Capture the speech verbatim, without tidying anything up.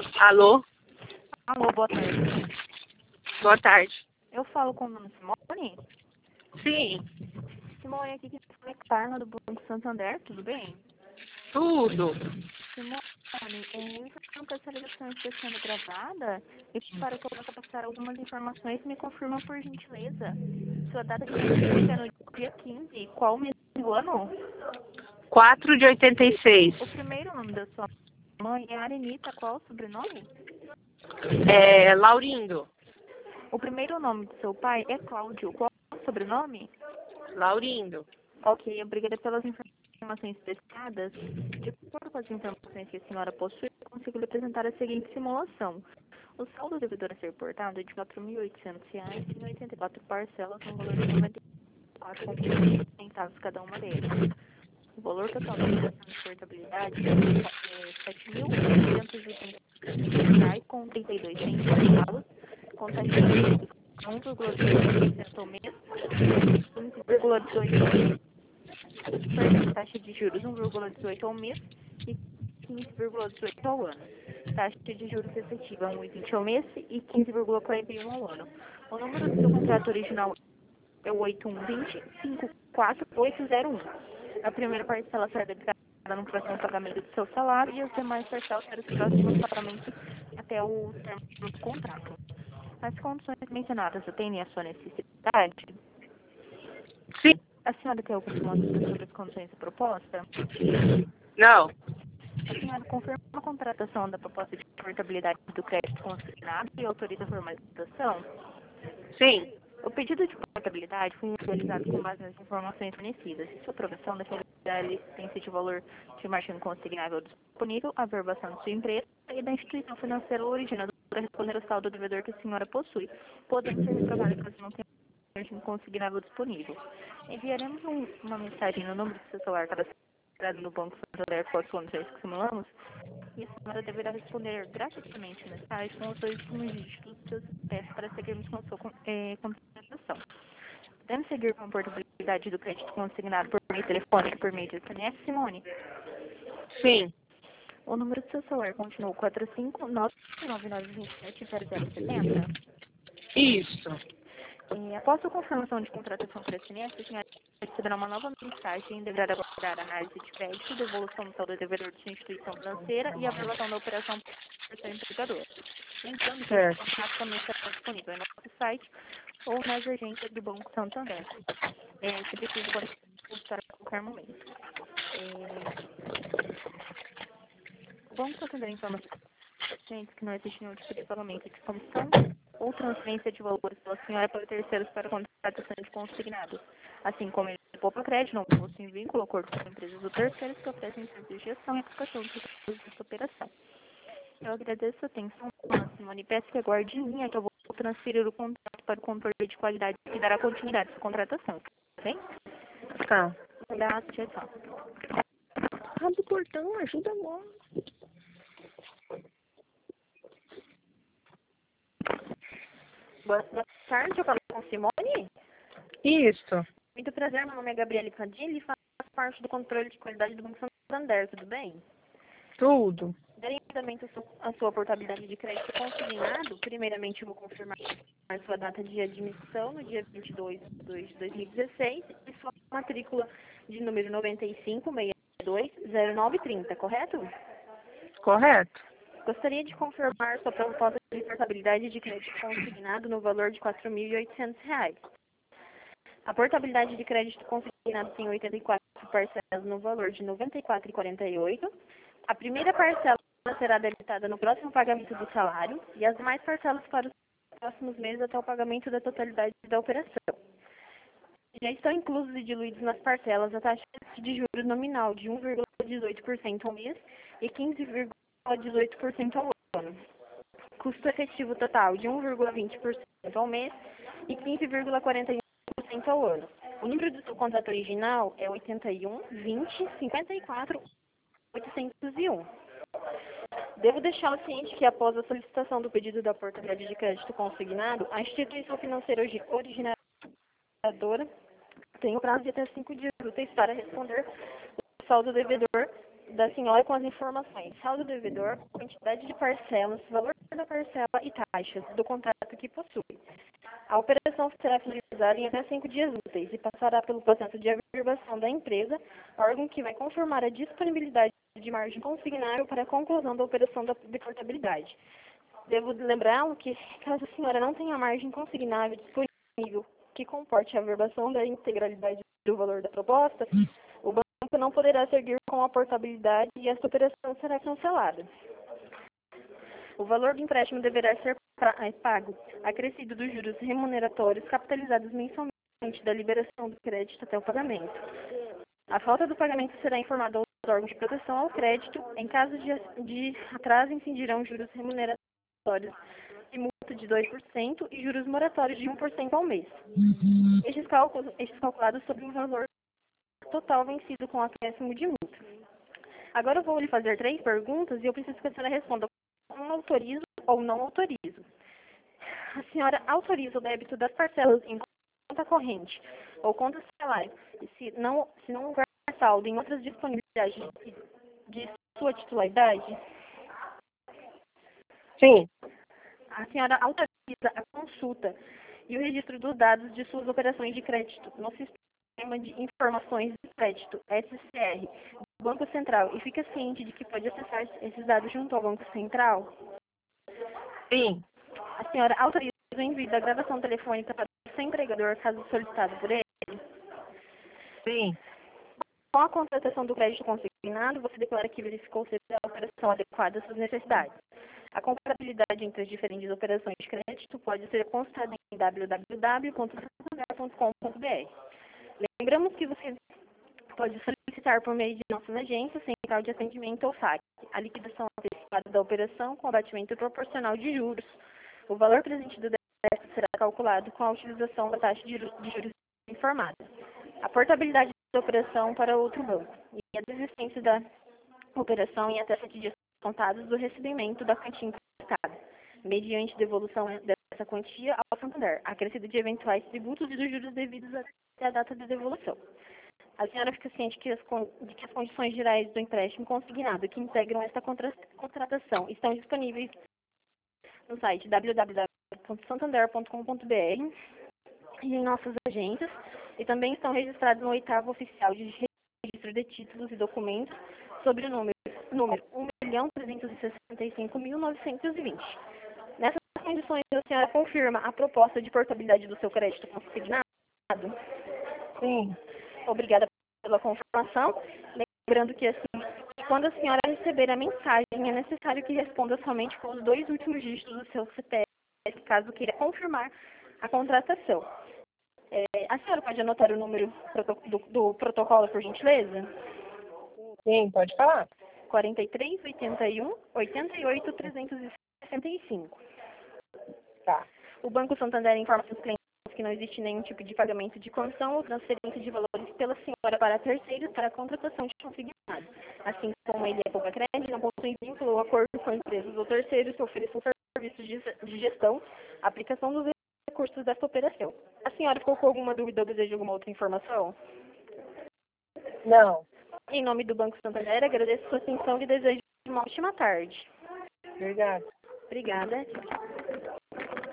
Alô? Alô, boa tarde. Boa tarde. Eu falo com a dona Simone? Sim, Simone, aqui que é Carla do Banco Santander, tudo bem? tudo. Simone, é, eu informo que essa ligação está sendo gravada e para que eu possa passar algumas informações, me confirma por gentileza. Sua data de nascimento é no dia quinze, qual mês do ano? quatro de oitenta e seis. O primeiro nome da sua mãe é Arenita, qual o sobrenome? É, Laurindo. O primeiro nome do seu pai é Cláudio, qual o sobrenome? Laurindo. Ok, obrigada pelas informações prestadas. De acordo com as informações que a senhora possui, eu consigo lhe apresentar a seguinte simulação. O saldo devedor a ser portado é de quatro mil e oitocentos reais em oitenta e quatro parcelas, no valor de noventa e quatro reais e centavos cada uma delas. O valor total da obrigação de portabilidade é sete mil seiscentos e oitenta reais com trinta e dois centavos, com taxa de juros um vírgula dezoito por cento ao mês, quinze vírgula dezoito Perdão, taxa de juros um vírgula dezoito ao mês e quinze vírgula dezoito ao ano. Taxa de juros efetiva um vírgula vinte ao mês e quinze vírgula quarenta e um ao ano. O número do seu contrato original é o oito um dois zero cinco quatro oito zero um. A primeira parcela será debitada no próximo pagamento do seu salário e as demais parcelas serão os próximos pagamentos até o término do contrato. As condições mencionadas atendem à sua necessidade? Sim. A senhora tem alguma dúvida sobre as condições da proposta? Não. A senhora confirma a contratação da proposta de portabilidade do crédito consignado e autoriza a formalização? Sim. O pedido de portabilidade foi realizado com base nas informações fornecidas. Sua aprovação dependerá da existência de valor de margem consignável disponível, a verbação de sua empresa e da instituição financeira originadora para responder ao saldo do devedor que a senhora possui, podendo ser reprovada caso não tenha margem consignável disponível. Enviaremos um, uma mensagem no número do seu celular cadastrado no Banco Santander com as condições que simulamos e a senhora deverá responder gratuitamente a mensagem com os dois últimos dígitos do seu C P F para seguirmos com a sua eh, contratação. Podemos seguir com a portabilidade do crédito consignado por meio telefônico e por meio de S M S, Simone? Sim. O número do seu celular continua quatro cinco nove nove nove dois sete zero zero sete zero. Isso. É, após a confirmação de contratação por S M S, a senhora receberá uma nova mensagem e deverá aguardar a análise de crédito, devolução do saldo devedor de sua instituição financeira e a aprovação da operação por seu empregador. Lembrando que esse Certo. contrato também estará disponível em nosso site ou nas agências do Banco Santander. É, se preciso, pode consultar a qualquer momento. É, o Banco Santander informa que não existe nenhum tipo de pagamento de comissão ou transferência de valores pela senhora para terceiros para contratação de consignados, assim como ele poupa crédito, não possui vínculo ou acordo com empresas ou terceiros que oferecem serviço de gestão e aplicação de recursos dessa operação. Eu agradeço a atenção, Simone, e peço que aguarde em linha que eu vou transferir o contrato para o controle de qualidade que dará continuidade à sua contratação, tá bem? Tá. Obrigado, tchau, tchau. Abre o portão, ajuda logo. Boa tarde, eu falo com Simone. Isso. Muito prazer, meu nome é Gabriele Cadilli e faço parte do controle de qualidade do Banco Santander, tudo bem? Tudo. Darei andamento à sua portabilidade de crédito consignado. Primeiramente, eu vou confirmar a sua data de admissão no dia vinte e dois de dois de dois mil e dezesseis e sua matrícula de número noventa e cinco, sessenta e dois, zero nove trinta, correto? Correto. Gostaria de confirmar sua proposta de portabilidade de crédito consignado no valor de quatro mil e oitocentos reais. A portabilidade de crédito consignado tem oitenta e quatro parcelas no valor de noventa e quatro reais e quarenta e oito centavos. A primeira parcela será debitada no próximo pagamento do salário e as demais parcelas para os próximos meses até o pagamento da totalidade da operação. Já estão inclusos e diluídos nas parcelas a taxa de juros nominal de um vírgula dezoito por cento ao mês e quinze vírgula dezoito por cento ao ano. Custo efetivo total de um vírgula vinte por cento ao mês e quinze vírgula quarenta e um por cento ao ano. O número do seu contrato original é oitenta e um, vinte, cinquenta e quatro, oitocentos e um. Devo deixá-lo ciente que após a solicitação do pedido da portabilidade de crédito consignado, a instituição financeira originadora tem o prazo de até cinco dias úteis para responder o saldo devedor da senhora com as informações: saldo devedor, quantidade de parcelas, valor da parcela e taxas do contrato que possui. A operação será finalizada em até cinco dias úteis e passará pelo processo de averbação da empresa, órgão que vai confirmar a disponibilidade de margem consignável para a conclusão da operação da de portabilidade. Devo lembrá-lo que, caso a senhora não tenha margem consignável disponível que comporte a averbação da integralidade do valor da proposta, o banco não poderá seguir com a portabilidade e esta operação será cancelada. O valor do empréstimo deverá ser pago, acrescido dos juros remuneratórios capitalizados mensalmente da liberação do crédito até o pagamento. A falta do pagamento será informada aos órgãos de proteção ao crédito. Em caso de, de atraso, incidirão juros remuneratórios e multa de dois por cento e juros moratórios de um por cento ao mês. Estes cálculos, estes calculados sobre o valor total vencido com acréscimo de multa. Agora eu vou lhe fazer três perguntas e eu preciso que a senhora responda: não autorizo ou não autorizo. A senhora autoriza o débito das parcelas em conta corrente ou conta salário, se não, se não houver saldo em outras disponibilidades de, de sua titularidade? Sim. A senhora autoriza a consulta e o registro dos dados de suas operações de crédito no Sistema de Informações de Crédito, S C R, do Banco Central, e fica ciente de que pode acessar esses dados junto ao Banco Central? Sim. A senhora autoriza o envio da gravação telefônica para o seu empregador, caso solicitado por ele? Sim. Com a contratação do crédito consignado, você declara que verificou ser a operação adequada às suas necessidades. A comparabilidade entre as diferentes operações de crédito pode ser consultada em w w w ponto santander ponto com ponto b r. Lembramos que você pode solicitar por meio de nossas agências, central de atendimento ou S A C, a liquidação antecipada da operação com abatimento proporcional de juros. O valor presente do débito será calculado com a utilização da taxa de juros informada. A portabilidade da operação para outro banco e a desistência da operação em até sete dias contados do recebimento da quantia emprestada, mediante devolução dessa quantia ao Santander, acrescido de eventuais tributos e dos juros devidos até a data de devolução. A senhora fica ciente que as, de que as condições gerais do empréstimo consignado que integram esta contra, contratação estão disponíveis no site w w w ponto santander ponto com ponto b r e em nossas agências, e também estão registrados no oitavo oficial de registro de títulos e documentos sobre o número, número um milhão trezentos e sessenta e cinco mil novecentos e vinte. Nessas condições, a senhora confirma a proposta de portabilidade do seu crédito consignado? Sim. Obrigada pela confirmação. Lembrando que, assim, quando a senhora receber a mensagem, é necessário que responda somente com os dois últimos dígitos do seu C P F, caso queira confirmar a contratação. É, a senhora pode anotar o número do, do protocolo, por gentileza? Sim, pode falar. quarenta e três, oitenta e um, oitenta e oito, trezentos e sessenta e cinco. Tá. O Banco Santander informa seus clientes que não existe nenhum tipo de pagamento de comissão ou transferência de valores pela senhora para terceiros para a contratação de consignado. Assim como ele é poupa crédito, não possui vínculo ou acordo com empresas ou terceiros que ofereçam serviços de gestão, aplicação dos recursos desta operação. A senhora ficou com alguma dúvida ou deseja alguma outra informação? Não. Em nome do Banco Santander, agradeço sua atenção e desejo uma ótima tarde. Obrigada. Obrigada.